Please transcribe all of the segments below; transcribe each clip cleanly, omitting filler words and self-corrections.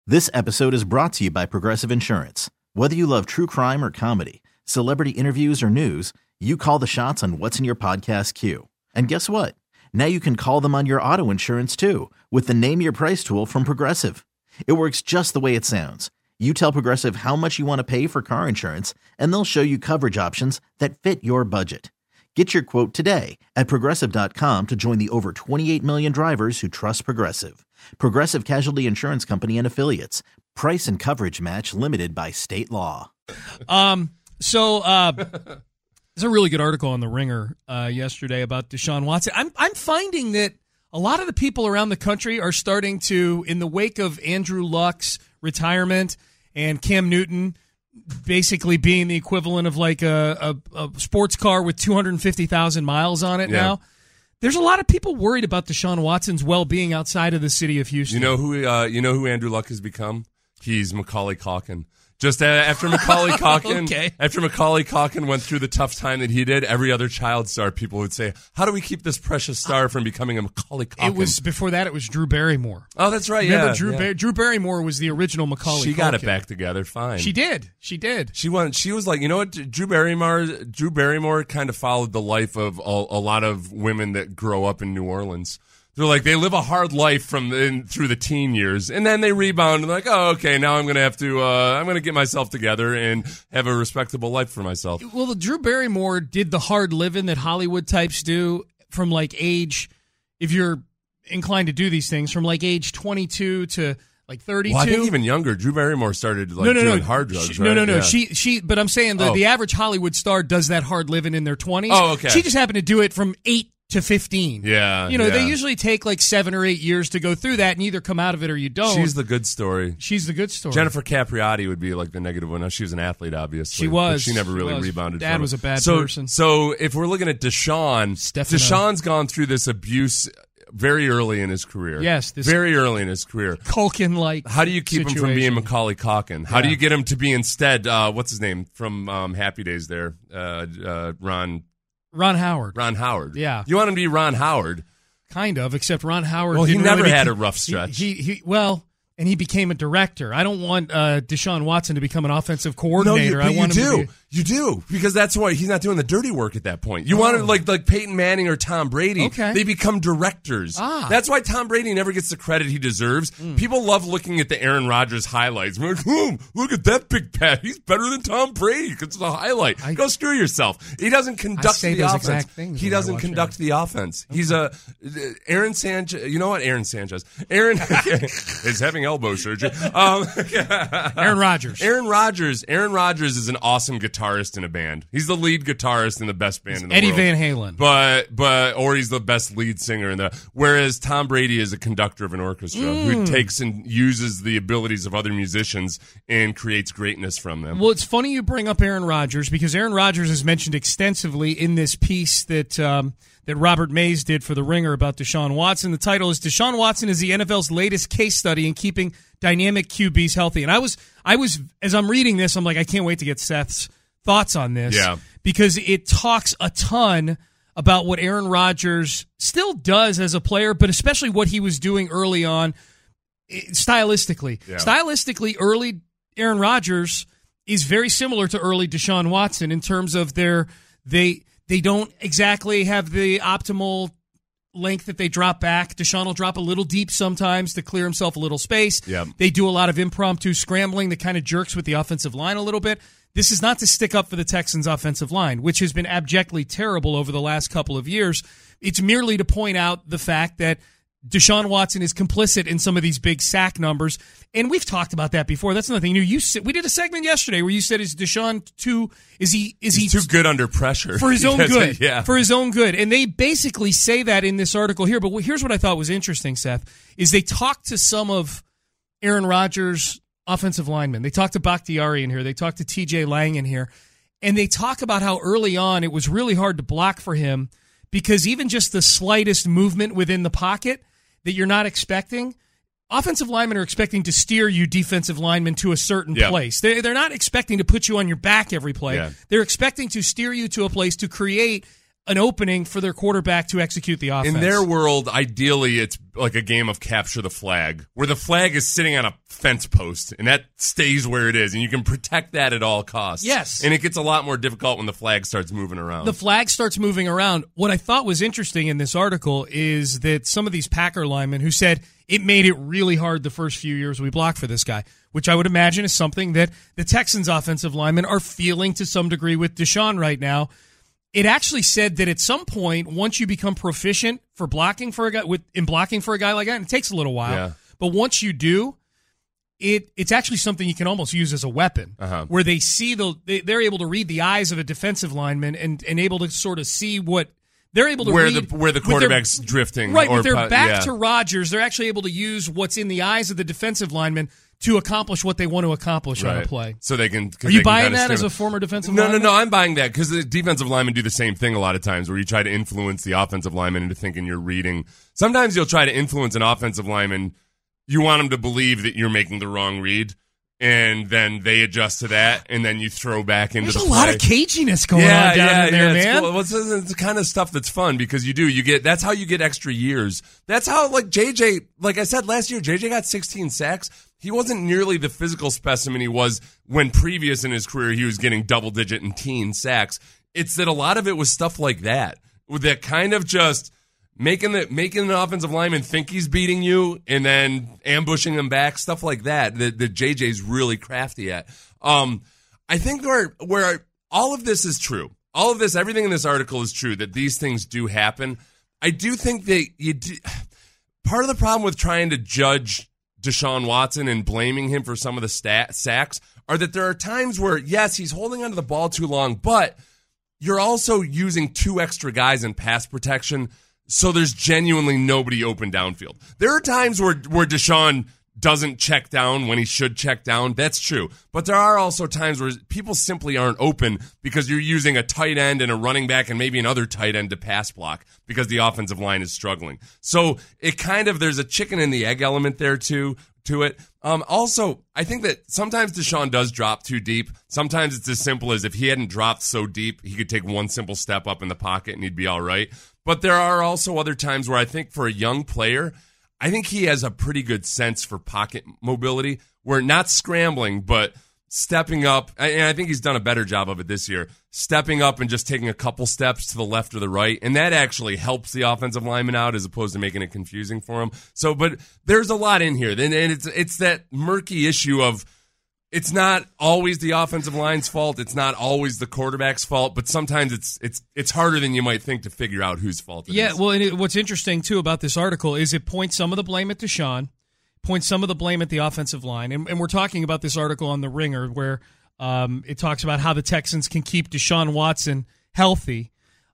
This episode is brought to you by Progressive Insurance. Whether you love true crime or comedy, celebrity interviews or news, you call the shots on what's in your podcast queue. And guess what? Now you can call them on your auto insurance too with the Name Your Price tool from Progressive. It works just the way it sounds. You tell Progressive how much you want to pay for car insurance, and they'll show you coverage options that fit your budget. Get your quote today at Progressive.com to join the over 28 million drivers who trust Progressive. Progressive Casualty Insurance Company and Affiliates. Price and coverage match limited by state law. There's a really good article on The Ringer yesterday about Deshaun Watson. I'm finding that a lot of the people around the country are starting to, in the wake of Andrew Luck's retirement and Cam Newton basically being the equivalent of like a sports car with 250,000 miles on it now. There's a lot of people worried about Deshaun Watson's well-being outside of the city of Houston. You know who Andrew Luck has become? He's Macaulay Culkin. Just after Macaulay Culkin, after Macaulay Culkin went through the tough time that he did, every other child star people would say, "How do we keep this precious star from becoming a Macaulay Culkin?" It was before that. It was Drew Barrymore. Oh, that's right. Remember Drew Barrymore was the original Macaulay. She Culkin. got it back together fine. She did. She was like, you know what? Drew Barrymore kind of followed the life of a lot of women that grow up in New Orleans. They're like, they live a hard life through the teen years, and then they rebound and like, oh, okay, now I'm gonna have to, I'm gonna get myself together and have a respectable life for myself. Well, Drew Barrymore did the hard living that Hollywood types do from like age, if you're inclined to do these things, from like age 22 to like 32. Well, I think even younger. Drew Barrymore started doing hard drugs, right? No. Yeah. She. But I'm saying the average Hollywood star does that hard living in their 20s. Oh, okay. She just happened to do it from 8 to 15. Yeah. They usually take like 7 or 8 years to go through that and either come out of it or you don't. She's the good story. Jennifer Capriati would be like the negative one. Now, she was an athlete, obviously. She was. But she never really rebounded. Dad was a bad person. So if we're looking at Deshaun's gone through this abuse very early in his career. Yes. Very early in his career. Culkin-like How do you keep him from being Macaulay Culkin? How do you get him to be instead, what's his name from Happy Days there? Ron Howard. Ron Howard. Yeah. You want him to be Ron Howard. Kind of, except Ron Howard. Well, he never had a rough stretch. And he became a director. I don't want Deshaun Watson to become an offensive coordinator. No, you do, because that's why he's not doing the dirty work at that point. You want to like Peyton Manning or Tom Brady. Okay. They become directors. That's why Tom Brady never gets the credit he deserves. People love looking at the Aaron Rodgers highlights. We're like, look at that big pat. He's better than Tom Brady because it's a highlight. Go screw yourself. He doesn't conduct the offense. He doesn't conduct the offense. Okay. He's Aaron Sanchez. You know what? Aaron Sanchez. Aaron is having elbow surgery. Aaron Rodgers. Aaron Rodgers is an awesome guitarist in a band. He's the lead guitarist in the best band in the Eddie world. Van Halen. But or he's the best lead singer in the. Whereas Tom Brady is a conductor of an orchestra who takes and uses the abilities of other musicians and creates greatness from them. Well, it's funny you bring up Aaron Rodgers because Aaron Rodgers is mentioned extensively in this piece that Robert Mays did for The Ringer about Deshaun Watson. The title is "Deshaun Watson is the NFL's latest case study in keeping dynamic QBs healthy." And I was as I'm reading this, I'm like, I can't wait to get Seth's thoughts on this. Yeah. Because it talks a ton about what Aaron Rodgers still does as a player, but especially what he was doing early on stylistically. Yeah. Stylistically, early Aaron Rodgers is very similar to early Deshaun Watson in terms of they don't exactly have the optimal length that they drop back. Deshaun will drop a little deep sometimes to clear himself a little space. Yep. They do a lot of impromptu scrambling that kind of jerks with the offensive line a little bit. This is not to stick up for the Texans' offensive line, which has been abjectly terrible over the last couple of years. It's merely to point out the fact that Deshaun Watson is complicit in some of these big sack numbers, and we've talked about that before. That's nothing new. We did a segment yesterday where you said, "Is Deshaun is he too good under pressure for his own good?" Yeah, for his own good, and they basically say that in this article here. But here's what I thought was interesting, Seth, is they talked to some of Aaron Rodgers' offensive linemen. They talked to Bakhtiari in here. They talked to T.J. Lang in here, and they talk about how early on it was really hard to block for him because even just the slightest movement within the pocket that you're not expecting, offensive linemen are expecting to steer you defensive linemen to a certain place. They're not expecting to put you on your back every play. Yeah. They're expecting to steer you to a place to create an opening for their quarterback to execute the offense. In their world, ideally, it's like a game of capture the flag, where the flag is sitting on a fence post, and that stays where it is, and you can protect that at all costs. Yes. And it gets a lot more difficult when the flag starts moving around. The flag starts moving around. What I thought was interesting in this article is that some of these Packer linemen who said it made it really hard the first few years we blocked for this guy, which I would imagine is something that the Texans offensive linemen are feeling to some degree with Deshaun right now. It actually said that at some point, once you become proficient for blocking for a guy in blocking for a guy like that, and it takes a little while, but once you do, it's actually something you can almost use as a weapon, where they see they're able to read the eyes of a defensive lineman and able to sort of see what they're able to read where the quarterback's drifting. Right, with their back to Rodgers, they're actually able to use what's in the eyes of the defensive lineman to accomplish what they want to accomplish on a play. So they can. Are you buying that as a former defensive lineman? No, I'm buying that because the defensive linemen do the same thing a lot of times, where you try to influence the offensive lineman into thinking you're reading. Sometimes you'll try to influence an offensive lineman. You want them to believe that you're making the wrong read, and then they adjust to that, and then you throw back into There's the play. There's a lot of caginess going on down in there, man. Cool. It's the kind of stuff that's fun because you get. That's how you get extra years. That's how, like JJ, like I said last year, JJ got 16 sacks. He wasn't nearly the physical specimen he was when previous in his career he was getting double-digit and teen sacks. It's that a lot of it was stuff like that kind of just making an offensive lineman think he's beating you and then ambushing him back, stuff like that JJ's really crafty at. I think where all of this is true, all of this, everything in this article is true, that these things do happen. I do think that part of the problem with trying to judge Deshaun Watson and blaming him for some of the sacks are that there are times where, yes, he's holding onto the ball too long, but you're also using 2 extra guys in pass protection, so there's genuinely nobody open downfield. There are times where Deshaun doesn't check down when he should check down. That's true. But there are also times where people simply aren't open because you're using a tight end and a running back and maybe another tight end to pass block because the offensive line is struggling. So it kind of, there's a chicken and the egg element there too, to it. Also, I think that sometimes Deshaun does drop too deep. Sometimes it's as simple as if he hadn't dropped so deep, he could take one simple step up in the pocket and he'd be all right. But there are also other times where I think for a young player, I think he has a pretty good sense for pocket mobility, where not scrambling, but stepping up, and I think he's done a better job of it this year, stepping up and just taking a couple steps to the left or the right, and that actually helps the offensive lineman out as opposed to making it confusing for him. So, but there's a lot in here, and it's that murky issue of it's not always the offensive line's fault, it's not always the quarterback's fault, but sometimes it's harder than you might think to figure out whose fault it is. Yeah, well, and what's interesting, too, about this article is it points some of the blame at Deshaun, points some of the blame at the offensive line, and we're talking about this article on The Ringer where it talks about how the Texans can keep Deshaun Watson healthy.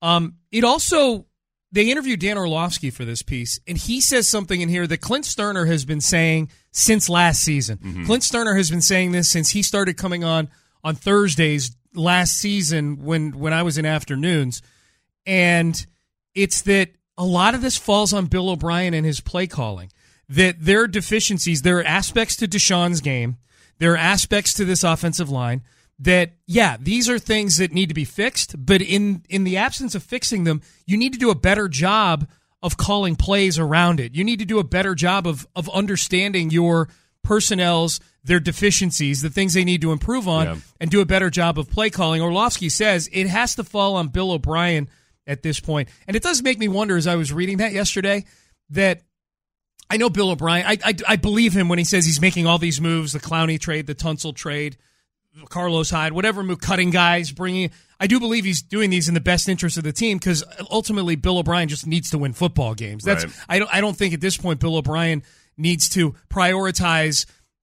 It also, they interviewed Dan Orlovsky for this piece, and he says something in here that Clint Sterner has been saying since last season. Mm-hmm. Clint Sterner has been saying this since he started coming on Thursdays last season when I was in afternoons, and it's that a lot of this falls on Bill O'Brien and his play calling. That there are deficiencies, there are aspects to Deshaun's game, there are aspects to this offensive line that, yeah, these are things that need to be fixed, but in the absence of fixing them, you need to do a better job of calling plays around it. You need to do a better job of understanding your personnel's, their deficiencies, the things they need to improve on, and do a better job of play calling. Orlovsky says it has to fall on Bill O'Brien at this point. And it does make me wonder, as I was reading that yesterday, that I know Bill O'Brien, I believe him when he says he's making all these moves, the Clowney trade, the Tunsil trade, Carlos Hyde, whatever move, cutting guys, bringing. I do believe he's doing these in the best interest of the team because ultimately Bill O'Brien just needs to win football games. That's right. I don't think at this point Bill O'Brien needs to prioritize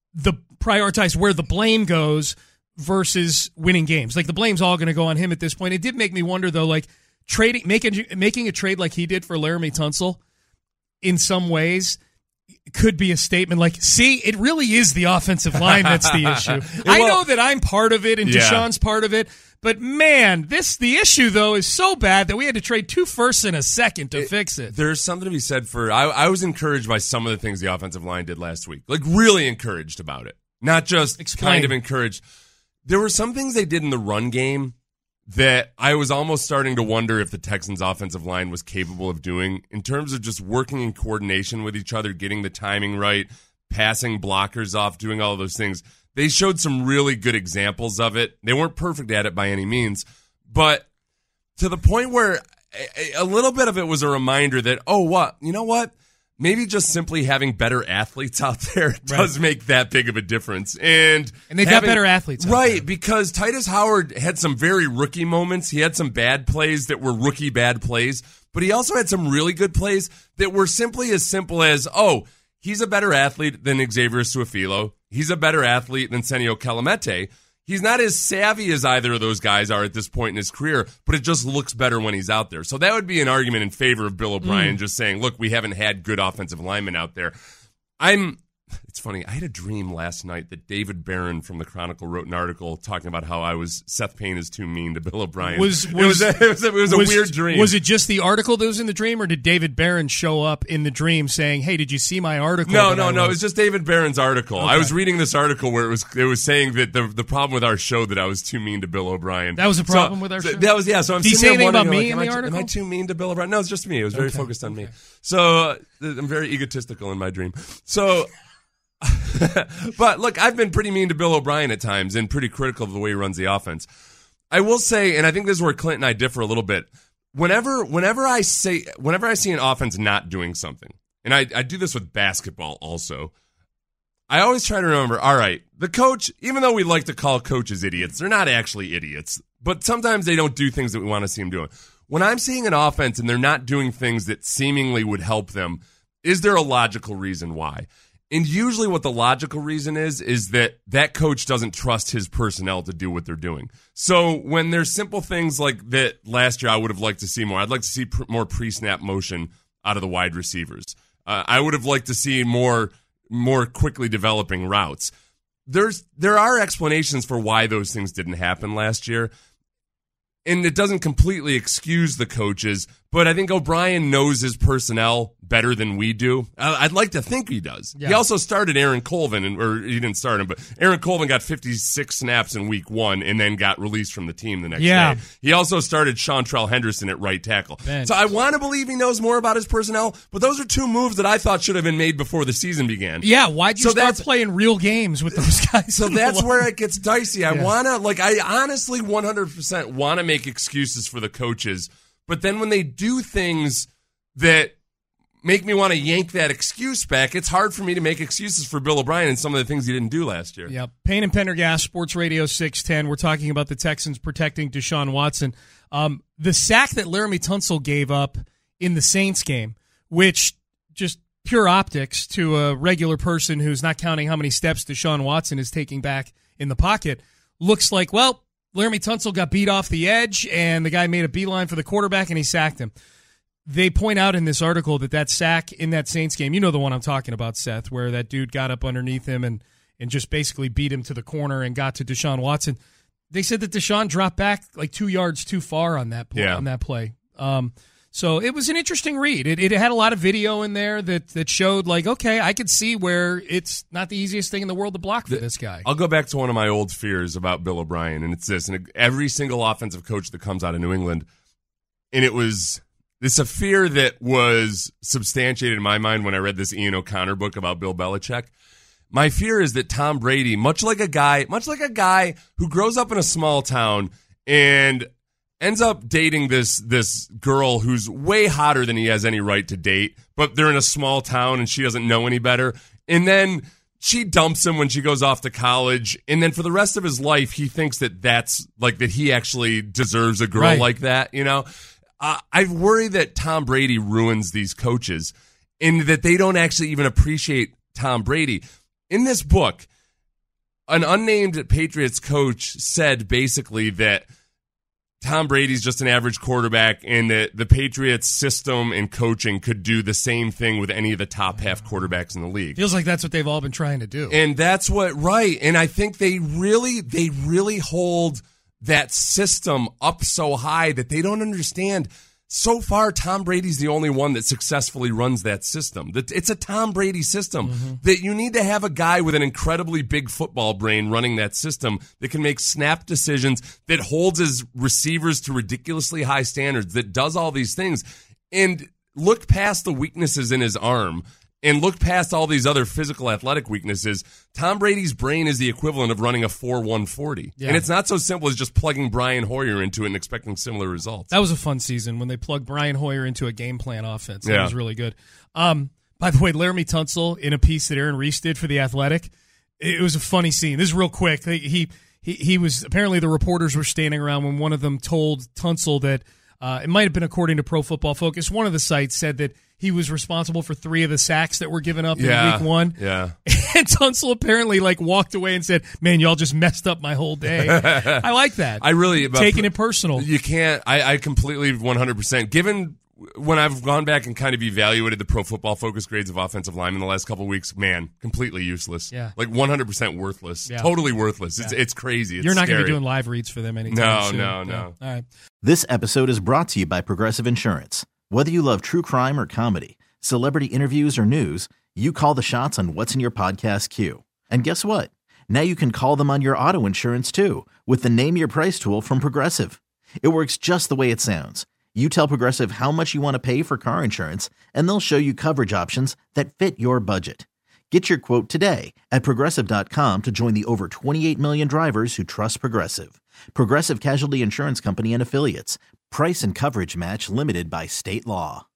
where the blame goes versus winning games. Like the blame's all going to go on him at this point. It did make me wonder though, like making a trade like he did for Laramie Tunsil in some ways could be a statement like, see, it really is the offensive line that's the issue. I know that I'm part of it and Deshaun's part of it, but man, the issue, though, is so bad that we had to trade 2 firsts and a second to fix it. There's something to be said for, I was encouraged by some of the things the offensive line did last week. Like, really encouraged about it. Not just kind of encouraged. There were some things they did in the run game that I was almost starting to wonder if the Texans' offensive line was capable of doing in terms of just working in coordination with each other, getting the timing right, passing blockers off, doing all of those things. They showed some really good examples of it. They weren't perfect at it by any means, but to the point where a little bit of it was a reminder that, you know what? Maybe just simply having better athletes out there does make that big of a difference. And they've got better athletes out right, there. Because Titus Howard had some very rookie moments. He had some bad plays that were rookie bad plays, but he also had some really good plays that were simply as simple as, he's a better athlete than Xavier Su'a-Filo. He's a better athlete than Senio Kelemete. He's not as savvy as either of those guys are at this point in his career, but it just looks better when he's out there. So that would be an argument in favor of Bill O'Brien just saying, look, we haven't had good offensive linemen out there. It's funny, I had a dream last night that David Barron from the Chronicle wrote an article talking about how Seth Payne is too mean to Bill O'Brien. It was a weird dream. Was it just the article that was in the dream, or did David Barron show up in the dream saying, hey, did you see my article? No, it was just David Barron's article. Okay. I was reading this article where it was saying that the problem with our show that I was too mean to Bill O'Brien. That was a problem with our show? That was, yeah. So I'm did he say anything about me in the article? Am I too mean to Bill O'Brien? No, it's just me. It was very focused on me. So I'm very egotistical in my dream. So... But look, I've been pretty mean to Bill O'Brien at times and pretty critical of the way he runs the offense. I will say, and I think this is where Clint and I differ a little bit. Whenever I see an offense not doing something, and I do this with basketball also, I always try to remember, all right, the coach, even though we like to call coaches idiots, they're not actually idiots, but sometimes they don't do things that we want to see them doing. When I'm seeing an offense and they're not doing things that seemingly would help them, is there a logical reason why? And usually what the logical reason is that coach doesn't trust his personnel to do what they're doing. So when there's simple things like that last year I would have liked to see more. I'd like to see more pre-snap motion out of the wide receivers. I would have liked to see more quickly developing routes. There are explanations for why those things didn't happen last year. And it doesn't completely excuse the coaches, but I think O'Brien knows his personnel better than we do. I'd like to think he does. Yeah. He also started Aaron Colvin, or he didn't start him, but Aaron Colvin got 56 snaps in week 1 and then got released from the team the next day. He also started Seantrell Henderson at right tackle. Bench. So I want to believe he knows more about his personnel, but those are two moves that I thought should have been made before the season began. Yeah, why'd you start playing real games with those guys? So that's where it gets dicey. I honestly 100% want to make excuses for the coaches, but then when they do things that make me want to yank that excuse back, it's hard for me to make excuses for Bill O'Brien and some of the things he didn't do last year. Yeah, Payne and Pendergast, Sports Radio 610. We're talking about the Texans protecting Deshaun Watson. The sack that Laramie Tunsil gave up in the Saints game, which just pure optics to a regular person who's not counting how many steps Deshaun Watson is taking back in the pocket, looks like, well, Laramie Tunsil got beat off the edge, and the guy made a beeline for the quarterback, and he sacked him. They point out in this article that sack in that Saints game, you know the one I'm talking about, Seth, where that dude got up underneath him and just basically beat him to the corner and got to Deshaun Watson. They said that Deshaun dropped back like 2 yards too far on that play. So it was an interesting read. It had a lot of video in there that showed, like, okay, I could see where it's not the easiest thing in the world to block for this guy. I'll go back to one of my old fears about Bill O'Brien, and it's this. And every single offensive coach that comes out of New England, and it's a fear that was substantiated in my mind when I read this Ian O'Connor book about Bill Belichick. My fear is that Tom Brady, much like a guy who grows up in a small town and ends up dating this girl who's way hotter than he has any right to date, but they're in a small town and she doesn't know any better. And then she dumps him when she goes off to college. And then for the rest of his life, he thinks that he actually deserves a girl like that, you know? I worry that Tom Brady ruins these coaches and that they don't actually even appreciate Tom Brady. In this book, an unnamed Patriots coach said basically that Tom Brady's just an average quarterback and that the Patriots system and coaching could do the same thing with any of the top half quarterbacks in the league. Feels like that's what they've all been trying to do. And that's right. And I think they really hold that system up so high that they don't understand so far, Tom Brady's the only one that successfully runs that system. It's a Tom Brady system that you need to have a guy with an incredibly big football brain running that system that can make snap decisions, that holds his receivers to ridiculously high standards, that does all these things, and look past the weaknesses in his arm and look past all these other physical athletic weaknesses. Tom Brady's brain is the equivalent of running a 4.140. Yeah. And it's not so simple as just plugging Brian Hoyer into it and expecting similar results. That was a fun season when they plugged Brian Hoyer into a game plan offense. That was really good. By the way, Laramie Tunsil, in a piece that Aaron Reese did for The Athletic, it was a funny scene. This is real quick. He was, apparently the reporters were standing around when one of them told Tunsil that, it might have been according to Pro Football Focus, one of the sites said that he was responsible for 3 of the sacks that were given up in week 1. Yeah. And Tunsil apparently walked away and said, "Man, y'all just messed up my whole day." I like that. I really taking it personal. You can't. I completely 100%. Given when I've gone back and kind of evaluated the Pro Football Focus grades of offensive linemen the last couple of weeks, man, completely useless. Yeah. 100% worthless. Yeah. Totally worthless. It's crazy. You're not going to be doing live reads for them anytime soon. No. All right. This episode is brought to you by Progressive Insurance. Whether you love true crime or comedy, celebrity interviews or news, you call the shots on what's in your podcast queue. And guess what? Now you can call them on your auto insurance too with the Name Your Price tool from Progressive. It works just the way it sounds. You tell Progressive how much you want to pay for car insurance, and they'll show you coverage options that fit your budget. Get your quote today at Progressive.com to join the over 28 million drivers who trust Progressive. Progressive Casualty Insurance Company and Affiliates. Price and coverage match limited by state law.